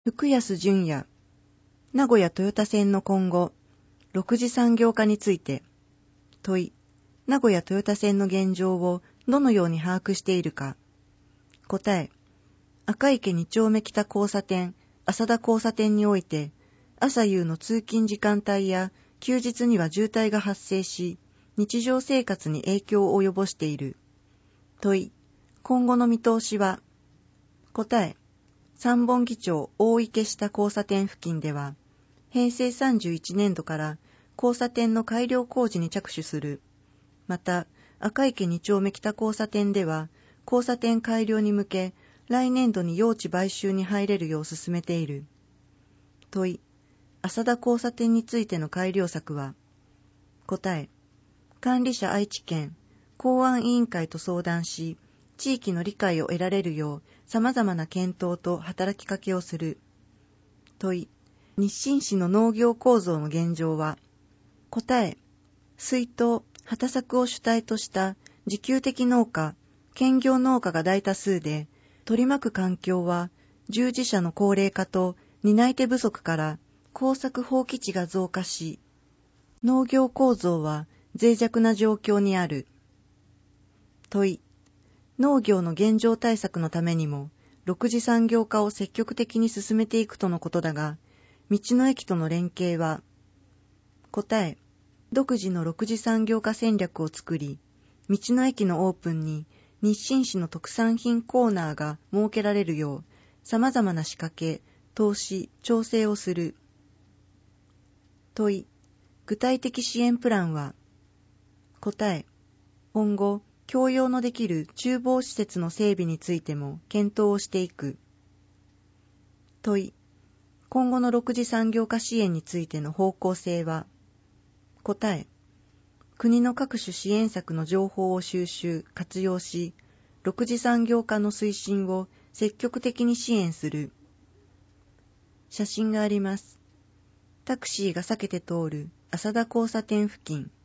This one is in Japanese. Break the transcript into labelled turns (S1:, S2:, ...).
S1: 福安純也、名古屋豊田線の今後、6次産業化について、問い、名古屋豊田線の現状をどのように把握しているか。答え、赤池2丁目北交差点、浅田交差点において、朝夕の通勤時間帯や休日には渋滞が発生し、日常生活に影響を及ぼしている。問い、今後の見通しは。答え、三本木町大池下交差点付近では、平成31年度から交差点の改良工事に着手する。また、赤池2丁目北交差点では、交差点改良に向け、来年度に用地買収に入れるよう進めている。問い、浅田交差点についての改良策は。答え、管理者愛知県公安委員会と相談し、地域の理解を得られるよう様々な検討と働きかけをする。問い、日清市の農業構造の現状は。答え、水稲、畑作を主体とした自給的農家、兼業農家が大多数で、取り巻く環境は従事者の高齢化と担い手不足から耕作放棄地が増加し、農業構造は脆弱な状況にある。問い、農業の現状対策のためにも、6次産業化を積極的に進めていくとのことだが、道の駅との連携は。答え、独自の6次産業化戦略を作り、道の駅のオープンに日清市の特産品コーナーが設けられるよう、様々な仕掛け、投資、調整をする。問い、具体的支援プランは。答え、今後、共用のできる厨房施設の整備についても検討をしていく。問い、今後の6次産業化支援についての方向性は。答え、国の各種支援策の情報を収集・活用し、6次産業化の推進を積極的に支援する。写真があります。タクシーが避けて通る浅田交差点付近。